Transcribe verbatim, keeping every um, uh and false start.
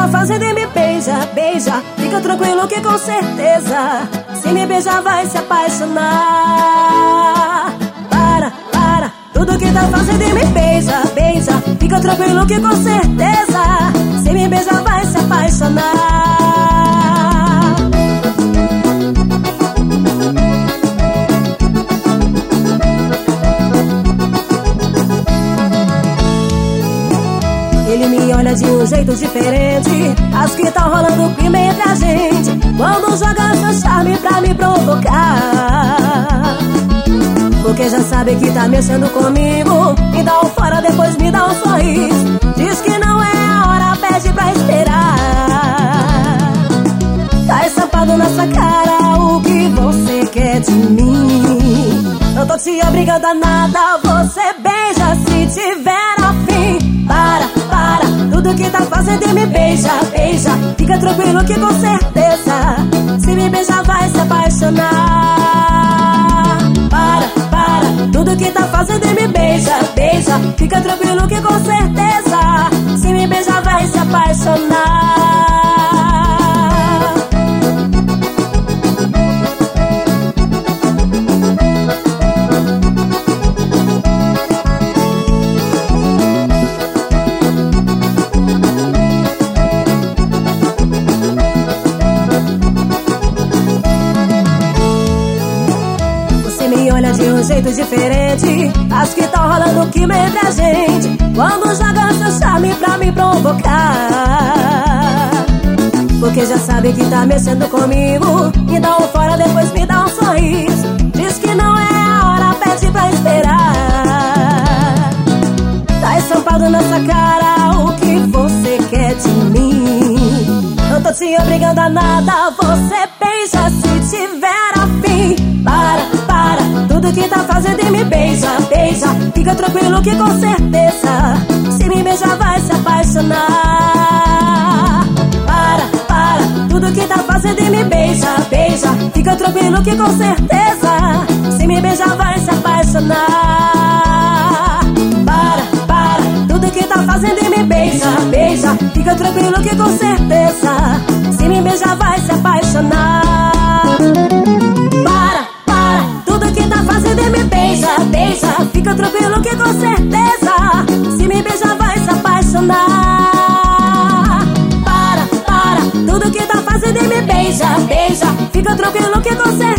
tá fazendo e me beija, beija. Fica tranquilo que com certeza, se me beijar vai se apaixonar. Para, para, tudo que tá fazendo e me beija, beija. Fica tranquilo que com certeza, se me beijar vai se apaixonar. Ele me olha de um jeito diferente, acho que tá rolando clima entre a gente. Quando joga seu charme pra me provocar, porque já sabe que tá mexendo comigo. Me dá um fora, depois me dá um sorriso. Diz que não é a hora, pede pra esperar. Tá estampado nessa cara o que você quer de mim. Não tô te obrigando a nada, você beija se tiver afim. Para, para, tudo que tá fazendo e me beija, beija. Fica tranquilo que com certeza, se me beijar vai se apaixonar. Para, para, tudo que tá fazendo e me beija, beija. Fica tranquilo que com certeza, se me beijar vai se apaixonar. Olha de um jeito diferente, acho que tá rolando química entre a gente. Quando joga seu charme pra me provocar, porque já sabe que tá mexendo comigo. Me dá um fora, depois me dá um sorriso. Diz que não é a hora, pede pra esperar. Tá estampado nessa cara o que você quer de mim. Não tô te obrigando a nada, você beija se tiver afim. Para, para, tudo que tá fazendo e me beija, beija. Fica tranquilo que com certeza, se me beijar vai se apaixonar. Para, para, tudo que tá fazendo e me beija, beija. Fica tranquilo que com certeza, se me beijar vai se apaixonar. Para, para, tudo que tá fazendo e me beija, beija. Fica tranquilo que com certeza, se me beijar vai se apaixonar. Para, para, tudo que tá fazendo e me beija, beija. Fica tranquilo que com certeza, se me beijar vai se apaixonar. Para, para, tudo que tá fazendo e me beija, beija. Fica tranquilo que com certeza,